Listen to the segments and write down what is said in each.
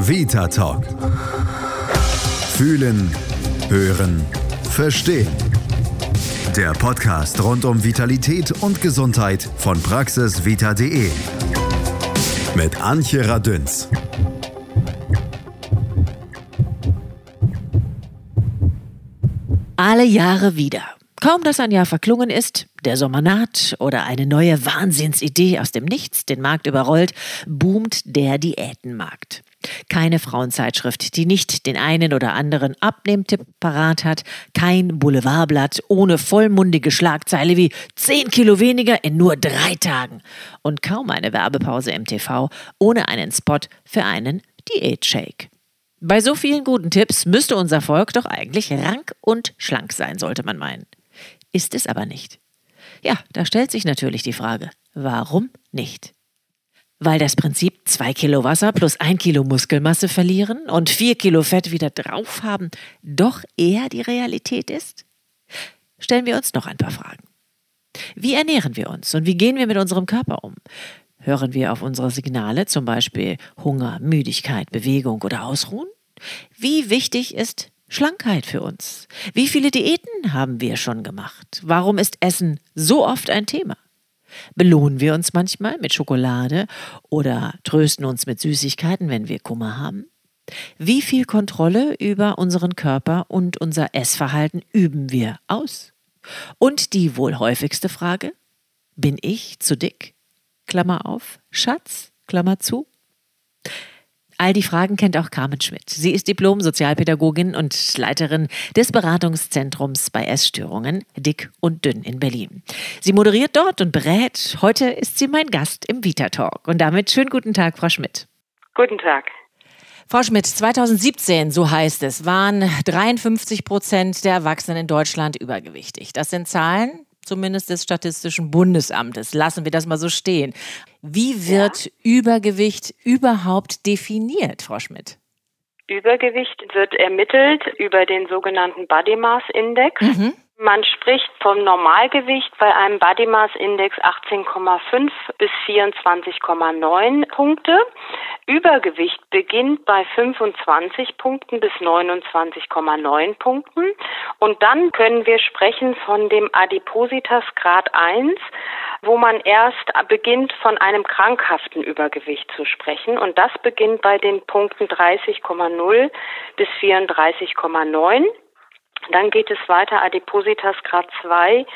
Vita Talk. Fühlen, hören, verstehen. Der Podcast rund um Vitalität und Gesundheit von praxisvita.de. Mit Antje Radünz. Alle Jahre wieder. Kaum, dass ein Jahr verklungen ist, der Sommer naht oder eine neue Wahnsinnsidee aus dem Nichts den Markt überrollt, boomt der Diätenmarkt. Keine Frauenzeitschrift, die nicht den einen oder anderen Abnehmtipp parat hat, kein Boulevardblatt ohne vollmundige Schlagzeile wie 10 Kilo weniger in nur 3 Tagen und kaum eine Werbepause im TV ohne einen Spot für einen Diätshake. Bei so vielen guten Tipps müsste unser Volk doch eigentlich rank und schlank sein, sollte man meinen. Ist es aber nicht. Ja, da stellt sich natürlich die Frage, warum nicht? Weil das Prinzip 2 Kilo Wasser plus 1 Kilo Muskelmasse verlieren und 4 Kilo Fett wieder drauf haben doch eher die Realität ist? Stellen wir uns noch ein paar Fragen. Wie ernähren wir uns und wie gehen wir mit unserem Körper um? Hören wir auf unsere Signale, zum Beispiel Hunger, Müdigkeit, Bewegung oder Ausruhen? Wie wichtig ist Schlankheit für uns? Wie viele Diäten haben wir schon gemacht? Warum ist Essen so oft ein Thema? Belohnen wir uns manchmal mit Schokolade oder trösten uns mit Süßigkeiten, wenn wir Kummer haben? Wie viel Kontrolle über unseren Körper und unser Essverhalten üben wir aus? Und die wohl häufigste Frage: Bin ich zu dick? Klammer auf, Schatz, Klammer zu. All die Fragen kennt auch Carmen Schmidt. Sie ist Diplom-Sozialpädagogin und Leiterin des Beratungszentrums bei Essstörungen Dick und Dünn in Berlin. Sie moderiert dort und berät. Heute ist sie mein Gast im Vita Talk. Und damit schönen guten Tag, Frau Schmidt. Guten Tag. Frau Schmidt, 2017, so heißt es, waren 53% der Erwachsenen in Deutschland übergewichtig. Das sind Zahlen, zumindest des Statistischen Bundesamtes. Lassen wir das mal so stehen. Wie wird Übergewicht überhaupt definiert, Frau Schmidt? Übergewicht wird ermittelt über den sogenannten Body Mass Index. Man spricht vom Normalgewicht bei einem Body Mass Index 18,5 bis 24,9 Punkte. Übergewicht beginnt bei 25 Punkten bis 29,9 Punkten. Und dann können wir sprechen von dem Adipositas Grad 1, wo man erst beginnt, von einem krankhaften Übergewicht zu sprechen. Und das beginnt bei den Punkten 30,0 bis 34,9. Dann geht es weiter, Adipositas Grad 2,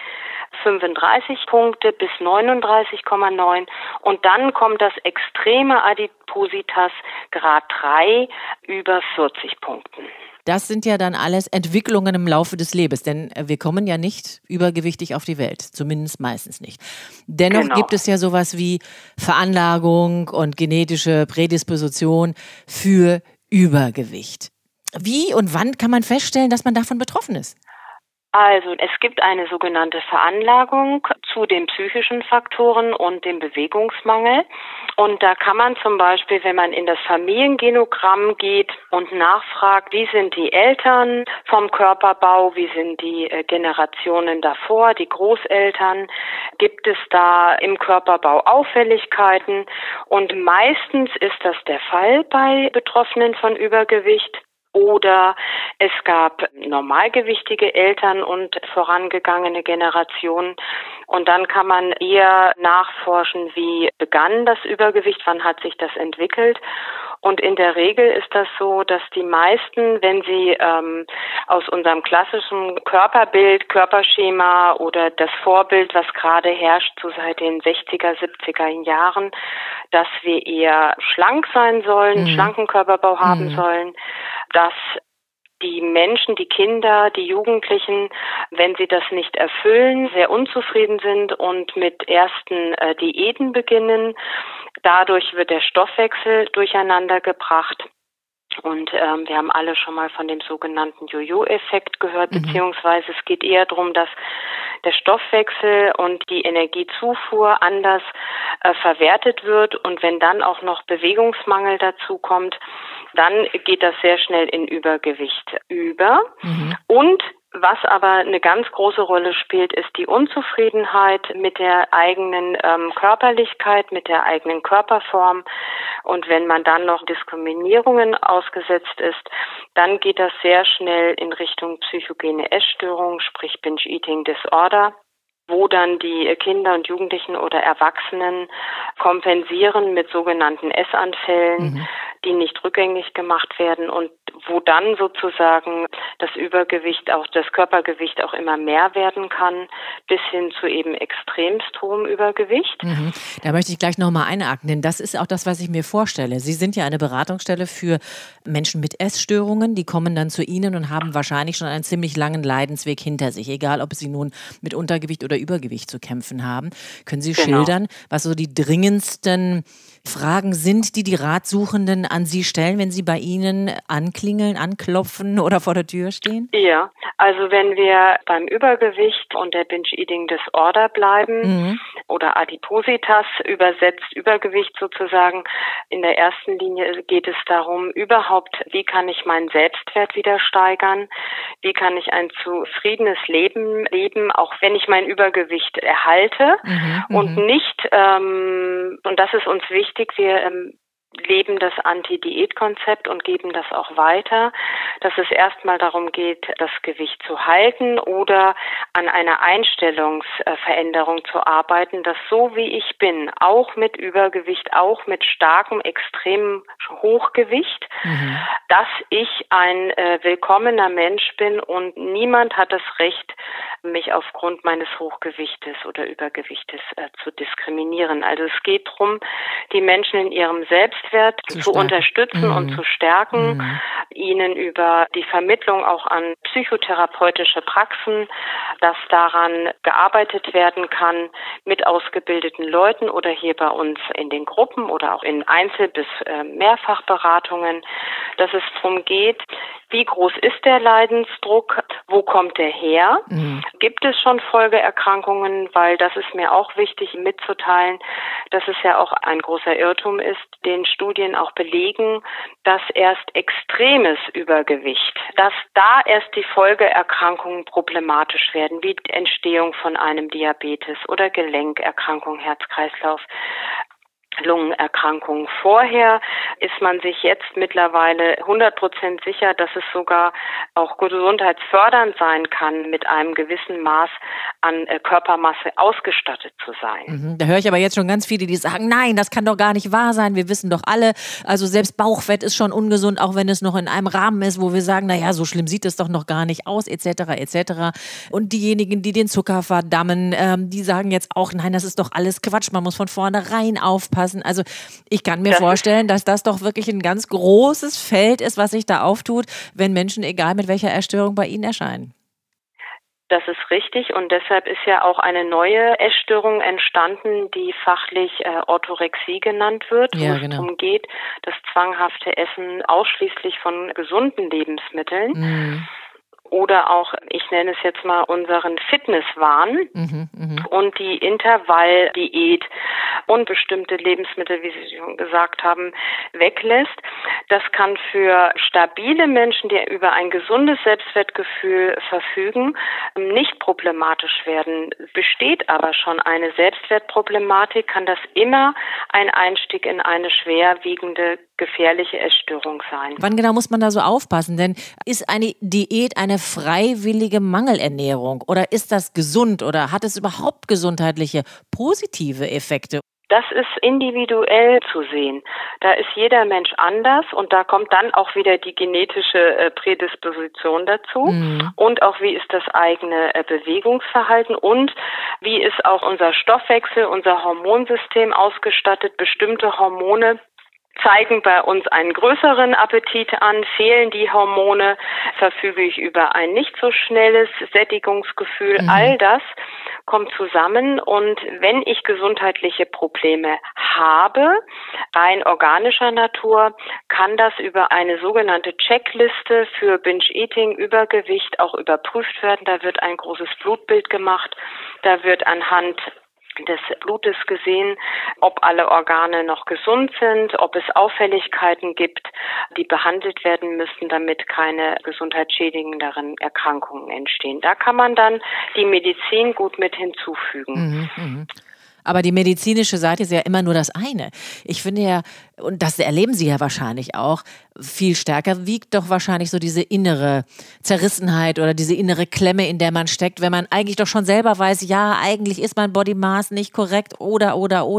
35 Punkte bis 39,9. Und dann kommt das extreme Adipositas Grad 3 über 40 Punkten. Das sind ja dann alles Entwicklungen im Laufe des Lebens, denn wir kommen ja nicht übergewichtig auf die Welt, zumindest meistens nicht. Dennoch gibt es ja sowas wie Veranlagung und genetische Prädisposition für Übergewicht. Wie und wann kann man feststellen, dass man davon betroffen ist? Also es gibt eine sogenannte Veranlagung zu den psychischen Faktoren und dem Bewegungsmangel. Und da kann man zum Beispiel, wenn man in das Familiengenogramm geht und nachfragt, wie sind die Eltern vom Körperbau, wie sind die Generationen davor, die Großeltern, gibt es da im Körperbau Auffälligkeiten? Und meistens ist das der Fall bei Betroffenen von Übergewicht. Oder es gab normalgewichtige Eltern und vorangegangene Generationen. Und dann kann man eher nachforschen, wie begann das Übergewicht, wann hat sich das entwickelt. Und in der Regel ist das so, dass die meisten, wenn sie aus unserem klassischen Körperbild, Körperschema oder das Vorbild, was gerade herrscht, so seit den 60er, 70er Jahren, dass wir eher schlank sein sollen, schlanken Körperbau haben sollen, dass die Menschen, die Kinder, die Jugendlichen, wenn sie das nicht erfüllen, sehr unzufrieden sind und mit ersten Diäten beginnen. Dadurch wird der Stoffwechsel durcheinander gebracht. Und wir haben alle schon mal von dem sogenannten Jojo-Effekt gehört, beziehungsweise es geht eher darum, dass der Stoffwechsel und die Energiezufuhr anders verwertet wird. Und wenn dann auch noch Bewegungsmangel dazu kommt, dann geht das sehr schnell in Übergewicht über. Und Was aber eine ganz große Rolle spielt, ist die Unzufriedenheit mit der eigenen Körperlichkeit, mit der eigenen Körperform. Und wenn man dann noch Diskriminierungen ausgesetzt ist, dann geht das sehr schnell in Richtung psychogene Essstörung, sprich Binge-Eating Disorder, wo dann die Kinder und Jugendlichen oder Erwachsenen kompensieren mit sogenannten Essanfällen, die nicht rückgängig gemacht werden und wo dann sozusagen das Übergewicht, auch das Körpergewicht auch immer mehr werden kann, bis hin zu eben extremst hohem Übergewicht. Da möchte ich gleich nochmal einhaken, denn das ist auch das, was ich mir vorstelle. Sie sind ja eine Beratungsstelle für Menschen mit Essstörungen, die kommen dann zu Ihnen und haben wahrscheinlich schon einen ziemlich langen Leidensweg hinter sich, egal ob sie nun mit Untergewicht oder Übergewicht zu kämpfen haben. Können Sie schildern, was so die dringendsten Fragen sind, die Ratsuchenden an Sie stellen, wenn Sie bei Ihnen anklingeln, anklopfen oder vor der Tür stehen? Ja, also wenn wir beim Übergewicht und der Binge-Eating Disorder bleiben oder Adipositas übersetzt, Übergewicht sozusagen, in der ersten Linie geht es darum, überhaupt, wie kann ich meinen Selbstwert wieder steigern? Wie kann ich ein zufriedenes Leben leben, auch wenn ich mein Übergewicht erhalte und nicht, und das ist uns wichtig, wir leben das Anti-Diät-Konzept und geben das auch weiter, dass es erstmal darum geht, das Gewicht zu halten oder an einer Einstellungsveränderung zu arbeiten, dass so wie ich bin, auch mit Übergewicht, auch mit starkem, extremem Hochgewicht, dass ich ein willkommener Mensch bin und niemand hat das Recht, mich aufgrund meines Hochgewichtes oder Übergewichtes zu diskriminieren. Also es geht darum, die Menschen in ihrem Selbstwert zu unterstützen und zu stärken, ihnen über die Vermittlung auch an psychotherapeutische Praxen, dass daran gearbeitet werden kann mit ausgebildeten Leuten oder hier bei uns in den Gruppen oder auch in Einzel- bis Mehrfachberatungen, dass es darum geht, wie groß ist der Leidensdruck, wo kommt der her? Gibt es schon Folgeerkrankungen? Weil das ist mir auch wichtig mitzuteilen, dass es ja auch ein großer Irrtum ist, den Studien auch belegen, dass erst extremes Übergewicht, dass da erst die Folgeerkrankungen problematisch werden, wie die Entstehung von einem Diabetes oder Gelenkerkrankung, Herz-Kreislauf. Lungenerkrankungen. Vorher ist man sich jetzt mittlerweile 100% sicher, dass es sogar auch gesundheitsfördernd sein kann, mit einem gewissen Maß an Körpermasse ausgestattet zu sein. Da höre ich aber jetzt schon ganz viele, die sagen, nein, das kann doch gar nicht wahr sein. Wir wissen doch alle, also selbst Bauchfett ist schon ungesund, auch wenn es noch in einem Rahmen ist, wo wir sagen, naja, so schlimm sieht es doch noch gar nicht aus, etc., etc. Und diejenigen, die den Zucker verdammen, die sagen jetzt auch, nein, das ist doch alles Quatsch, man muss von vornherein aufpassen. Also ich kann mir vorstellen, dass das doch wirklich ein ganz großes Feld ist, was sich da auftut, wenn Menschen, egal mit welcher Essstörung, bei Ihnen erscheinen. Das ist richtig und deshalb ist ja auch eine neue Essstörung entstanden, die fachlich Orthorexie genannt wird, wo es darum geht, das zwanghafte Essen ausschließlich von gesunden Lebensmitteln. Oder auch, ich nenne es jetzt mal, unseren Fitnesswahn und die Intervalldiät und bestimmte Lebensmittel, wie Sie schon gesagt haben, weglässt. Das kann für stabile Menschen, die über ein gesundes Selbstwertgefühl verfügen, nicht problematisch werden. Besteht aber schon eine Selbstwertproblematik, kann das immer ein Einstieg in eine schwerwiegende, gefährliche Essstörung sein. Wann genau muss man da so aufpassen? Denn ist eine Diät eine freiwillige Mangelernährung oder ist das gesund oder hat es überhaupt gesundheitliche positive Effekte? Das ist individuell zu sehen. Da ist jeder Mensch anders und da kommt dann auch wieder die genetische Prädisposition dazu und auch wie ist das eigene Bewegungsverhalten und wie ist auch unser Stoffwechsel, unser Hormonsystem ausgestattet. Bestimmte Hormone zeigen bei uns einen größeren Appetit an, fehlen die Hormone, verfüge ich über ein nicht so schnelles Sättigungsgefühl. All das kommt zusammen und wenn ich gesundheitliche Probleme habe, rein organischer Natur, kann das über eine sogenannte Checkliste für Binge-Eating, Übergewicht auch überprüft werden. Da wird ein großes Blutbild gemacht, da wird anhand des Blutes gesehen, ob alle Organe noch gesund sind, ob es Auffälligkeiten gibt, die behandelt werden müssen, damit keine gesundheitsschädigenderen Erkrankungen entstehen. Da kann man dann die Medizin gut mit hinzufügen. Aber die medizinische Seite ist ja immer nur das eine. Ich finde ja, und das erleben Sie ja wahrscheinlich auch, viel stärker wiegt doch wahrscheinlich so diese innere Zerrissenheit oder diese innere Klemme, in der man steckt, wenn man eigentlich doch schon selber weiß, ja, eigentlich ist mein Body Mass nicht korrekt oder.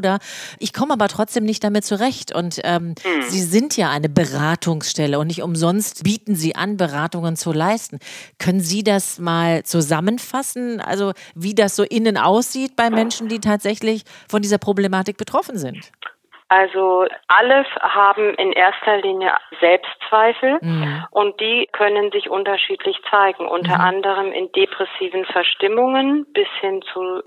Ich komme aber trotzdem nicht damit zurecht. Und Sie sind ja eine Beratungsstelle und nicht umsonst bieten Sie an, Beratungen zu leisten. Können Sie das mal zusammenfassen, also wie das so innen aussieht bei Menschen, die tatsächlich von dieser Problematik betroffen sind? Also alle haben in erster Linie Selbstzweifel und die können sich unterschiedlich zeigen, unter anderem in depressiven Verstimmungen bis hin zu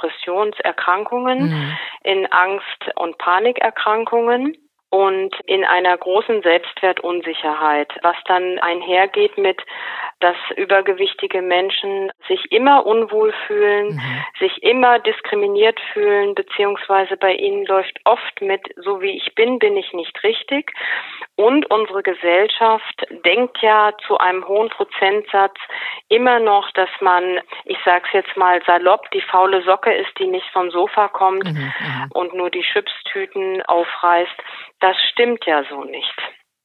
Depressionserkrankungen, in Angst- und Panikerkrankungen und in einer großen Selbstwertunsicherheit, was dann einhergeht mit, dass übergewichtige Menschen sich immer unwohl fühlen, sich immer diskriminiert fühlen, beziehungsweise bei ihnen läuft oft mit, so wie ich bin ich nicht richtig. Und unsere Gesellschaft denkt ja zu einem hohen Prozentsatz immer noch, dass man, ich sage es jetzt mal salopp, die faule Socke ist, die nicht vom Sofa kommt und nur die Chipstüten aufreißt. Das stimmt ja so nicht.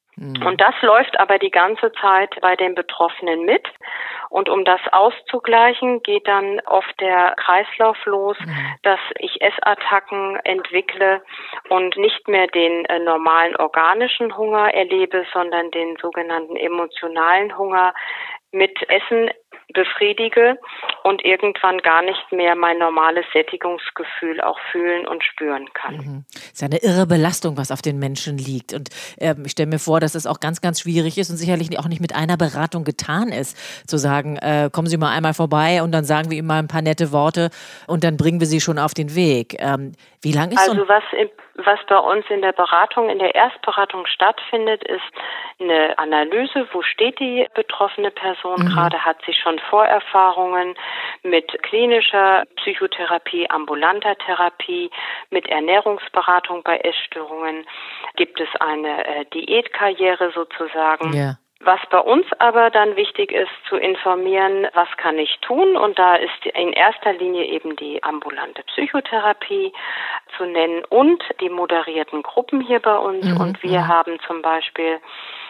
Und das läuft aber die ganze Zeit bei den Betroffenen mit. Und um das auszugleichen, geht dann oft der Kreislauf los, dass ich Essattacken entwickle und nicht mehr den normalen organischen Hunger erlebe, sondern den sogenannten emotionalen Hunger mit Essen befriedige und irgendwann gar nicht mehr mein normales Sättigungsgefühl auch fühlen und spüren kann. Es ist eine irre Belastung, was auf den Menschen liegt. Und ich stelle mir vor, dass es auch ganz, ganz schwierig ist und sicherlich auch nicht mit einer Beratung getan ist, zu sagen, kommen Sie mal einmal vorbei und dann sagen wir Ihnen mal ein paar nette Worte und dann bringen wir Sie schon auf den Weg. Wie lang ist also was bei uns in der Beratung, in der Erstberatung stattfindet, ist eine Analyse, wo steht die betroffene Person gerade, hat sie schon Vorerfahrungen mit klinischer Psychotherapie, ambulanter Therapie, mit Ernährungsberatung bei Essstörungen, gibt es eine Diätkarriere sozusagen. Yeah. Was bei uns aber dann wichtig ist, zu informieren, was kann ich tun? Und da ist in erster Linie eben die ambulante Psychotherapie zu nennen und die moderierten Gruppen hier bei uns. Und wir haben zum Beispiel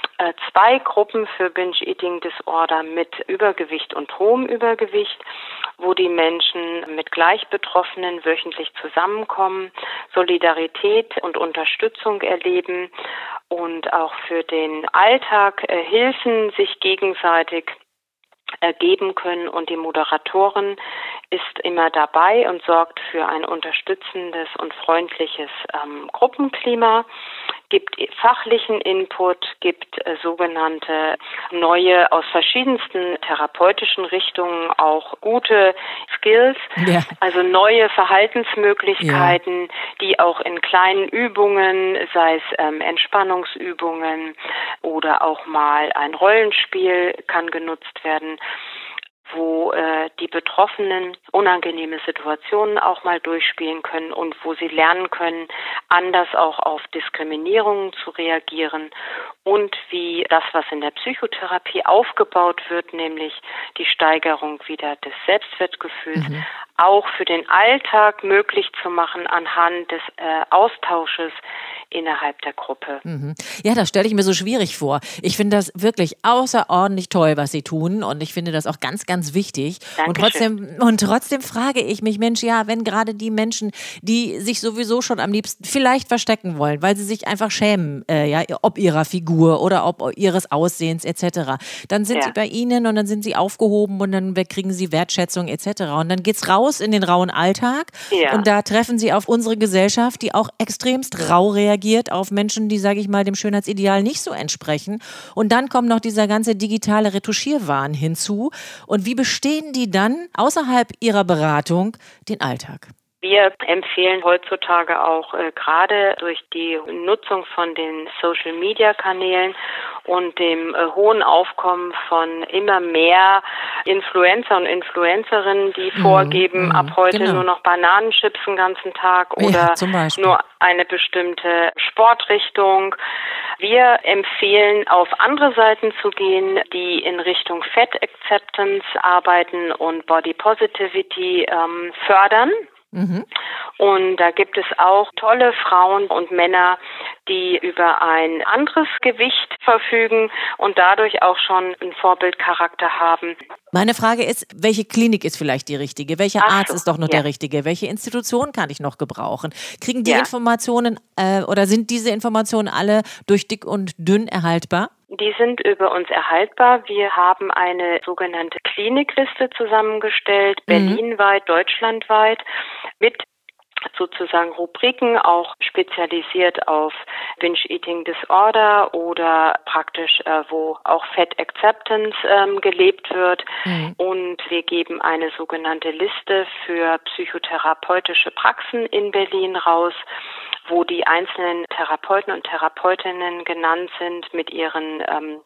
2 Gruppen für Binge-Eating-Disorder mit Übergewicht und hohem Übergewicht, wo die Menschen mit Gleichbetroffenen wöchentlich zusammenkommen, Solidarität und Unterstützung erleben und auch für den Alltag Hilfen sich gegenseitig geben können. Und die Moderatorin ist immer dabei und sorgt für ein unterstützendes und freundliches Gruppenklima, gibt fachlichen Input, gibt sogenannte neue, aus verschiedensten therapeutischen Richtungen auch gute Skills, also neue Verhaltensmöglichkeiten, die auch in kleinen Übungen, sei es Entspannungsübungen oder auch mal ein Rollenspiel kann genutzt werden, wo die Betroffenen unangenehme Situationen auch mal durchspielen können und wo sie lernen können, anders auch auf Diskriminierungen zu reagieren und wie das, was in der Psychotherapie aufgebaut wird, nämlich die Steigerung wieder des Selbstwertgefühls, auch für den Alltag möglich zu machen anhand des Austausches innerhalb der Gruppe. Ja, das stelle ich mir so schwierig vor. Ich finde das wirklich außerordentlich toll, was Sie tun, und ich finde das auch ganz, ganz wichtig. Und trotzdem frage ich mich, Mensch, ja, wenn gerade die Menschen, die sich sowieso schon am liebsten vielleicht verstecken wollen, weil sie sich einfach schämen, ob ihrer Figur oder ob ihres Aussehens etc., dann sind sie bei Ihnen und dann sind sie aufgehoben und dann kriegen sie Wertschätzung etc. Und dann geht's raus in den rauen Alltag und da treffen sie auf unsere Gesellschaft, die auch extremst rau reagiert auf Menschen, die, sage ich mal, dem Schönheitsideal nicht so entsprechen. Und dann kommt noch dieser ganze digitale Retuschierwahn hinzu. Und wie bestehen die dann außerhalb ihrer Beratung den Alltag? Wir empfehlen heutzutage auch gerade durch die Nutzung von den Social-Media-Kanälen und dem hohen Aufkommen von immer mehr Influencer und Influencerinnen, die vorgeben, ab heute nur noch Bananenchips den ganzen Tag oder nur eine bestimmte Sportrichtung. Wir empfehlen, auf andere Seiten zu gehen, die in Richtung Fat Acceptance arbeiten und Body Positivity fördern. Und da gibt es auch tolle Frauen und Männer, die über ein anderes Gewicht verfügen und dadurch auch schon einen Vorbildcharakter haben. Meine Frage ist, welche Klinik ist vielleicht die richtige? Welcher Arzt ist doch noch der richtige? Welche Institution kann ich noch gebrauchen? Kriegen die Informationen oder sind diese Informationen alle durch Dick und Dünn erhaltbar? Die sind über uns erhaltbar. Wir haben eine sogenannte Klinikliste zusammengestellt, berlinweit, deutschlandweit, mit sozusagen Rubriken, auch spezialisiert auf Binge-Eating Disorder oder praktisch, wo auch Fat Acceptance gelebt wird. Und wir geben eine sogenannte Liste für psychotherapeutische Praxen in Berlin raus, wo die einzelnen Therapeuten und Therapeutinnen genannt sind mit ihren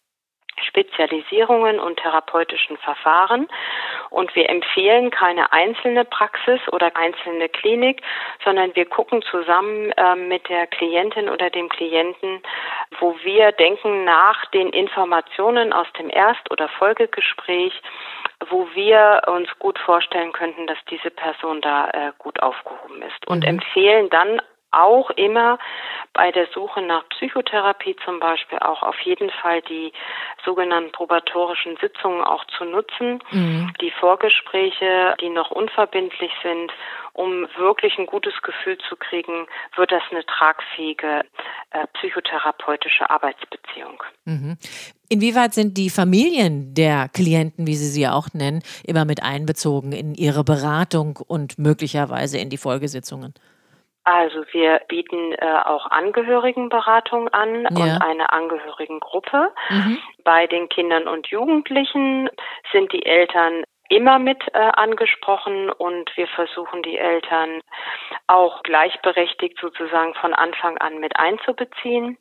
Spezialisierungen und therapeutischen Verfahren. Und wir empfehlen keine einzelne Praxis oder einzelne Klinik, sondern wir gucken zusammen mit der Klientin oder dem Klienten, wo wir denken, nach den Informationen aus dem Erst- oder Folgegespräch, wo wir uns gut vorstellen könnten, dass diese Person da gut aufgehoben ist. Und empfehlen dann auch immer bei der Suche nach Psychotherapie zum Beispiel auch auf jeden Fall die sogenannten probatorischen Sitzungen auch zu nutzen, die Vorgespräche, die noch unverbindlich sind, um wirklich ein gutes Gefühl zu kriegen, wird das eine tragfähige psychotherapeutische Arbeitsbeziehung. Inwieweit sind die Familien der Klienten, wie Sie sie auch nennen, immer mit einbezogen in Ihre Beratung und möglicherweise in die Folgesitzungen? Also wir bieten auch Angehörigenberatung an und eine Angehörigengruppe. Bei den Kindern und Jugendlichen sind die Eltern immer mit angesprochen und wir versuchen die Eltern auch gleichberechtigt sozusagen von Anfang an mit einzubeziehen.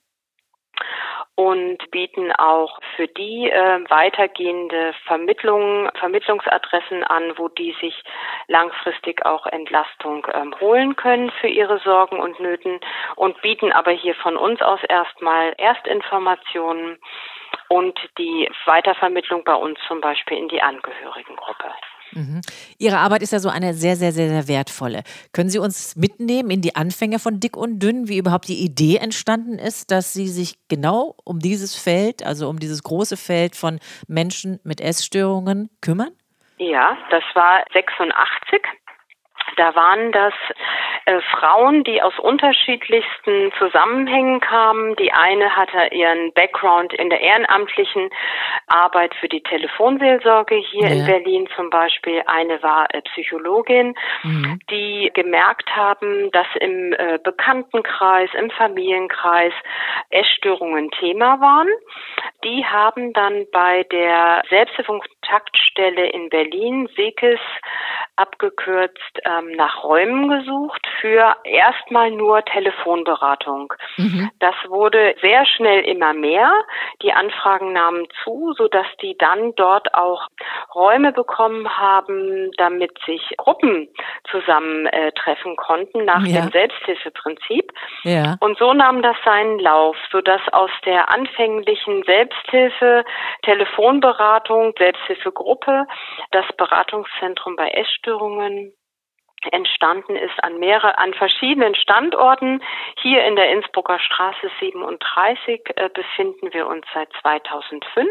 Und bieten auch für die weitergehende Vermittlungsadressen an, wo die sich langfristig auch Entlastung holen können für ihre Sorgen und Nöten und bieten aber hier von uns aus erstmal Erstinformationen und die Weitervermittlung bei uns zum Beispiel in die Angehörigengruppe. Ihre Arbeit ist ja so eine sehr, sehr, sehr, sehr wertvolle. Können Sie uns mitnehmen in die Anfänge von Dick und Dünn, wie überhaupt die Idee entstanden ist, dass Sie sich genau um dieses Feld, also um dieses große Feld von Menschen mit Essstörungen kümmern? Ja, das war 86. Da waren das Frauen, die aus unterschiedlichsten Zusammenhängen kamen. Die eine hatte ihren Background in der ehrenamtlichen Arbeit für die Telefonseelsorge hier in Berlin zum Beispiel. Eine war Psychologin, die gemerkt haben, dass im Bekanntenkreis, im Familienkreis Essstörungen Thema waren. Die haben dann bei der Selbsthilfekontaktstelle in Berlin, SEKIS, abgekürzt, nach Räumen gesucht für erstmal nur Telefonberatung. Das wurde sehr schnell immer mehr. Die Anfragen nahmen zu, sodass die dann dort auch Räume bekommen haben, damit sich Gruppen zusammentreffen konnten nach dem Selbsthilfeprinzip. Und so nahm das seinen Lauf, sodass aus der anfänglichen Selbsthilfe, Telefonberatung, Selbsthilfegruppe das Beratungszentrum bei Essstörungen entstanden ist an verschiedenen Standorten. Hier in der Innsbrucker Straße 37 befinden wir uns seit 2005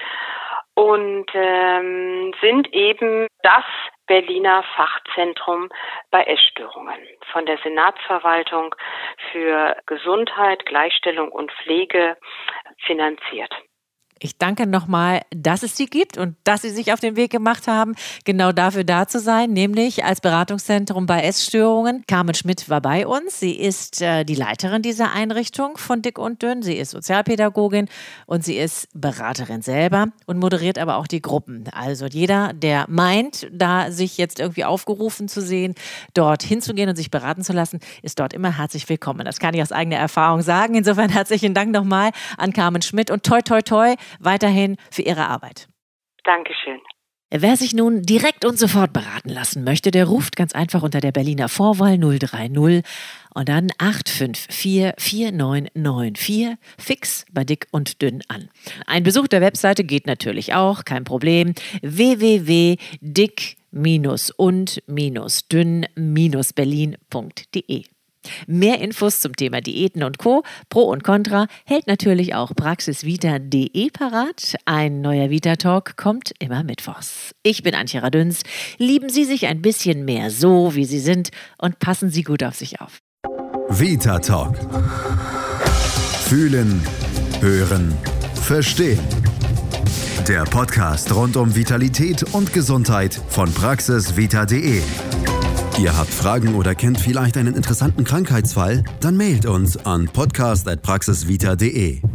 und sind eben das Berliner Fachzentrum bei Essstörungen von der Senatsverwaltung für Gesundheit, Gleichstellung und Pflege finanziert. Ich danke nochmal, dass es Sie gibt und dass Sie sich auf den Weg gemacht haben, genau dafür da zu sein, nämlich als Beratungszentrum bei Essstörungen. Carmen Schmidt war bei uns. Sie ist die Leiterin dieser Einrichtung von Dick und Dünn. Sie ist Sozialpädagogin und sie ist Beraterin selber und moderiert aber auch die Gruppen. Also jeder, der meint, da sich jetzt irgendwie aufgerufen zu sehen, dort hinzugehen und sich beraten zu lassen, ist dort immer herzlich willkommen. Das kann ich aus eigener Erfahrung sagen. Insofern herzlichen Dank nochmal an Carmen Schmidt und toi, toi, toi, weiterhin für Ihre Arbeit. Dankeschön. Wer sich nun direkt und sofort beraten lassen möchte, der ruft ganz einfach unter der Berliner Vorwahl 030 und dann 854 4994 fix bei Dick und Dünn an. Ein Besuch der Webseite geht natürlich auch, kein Problem. www.dick-und-dünn-berlin.de. Mehr Infos zum Thema Diäten und Co., Pro und Contra, hält natürlich auch praxisvita.de parat. Ein neuer Vita-Talk kommt immer mittwochs. Ich bin Antje Radüns. Lieben Sie sich ein bisschen mehr so, wie Sie sind und passen Sie gut auf sich auf. Vita Talk. Fühlen, hören, verstehen. Der Podcast rund um Vitalität und Gesundheit von praxisvita.de. Ihr habt Fragen oder kennt vielleicht einen interessanten Krankheitsfall? Dann mailt uns an podcast@praxisvita.de.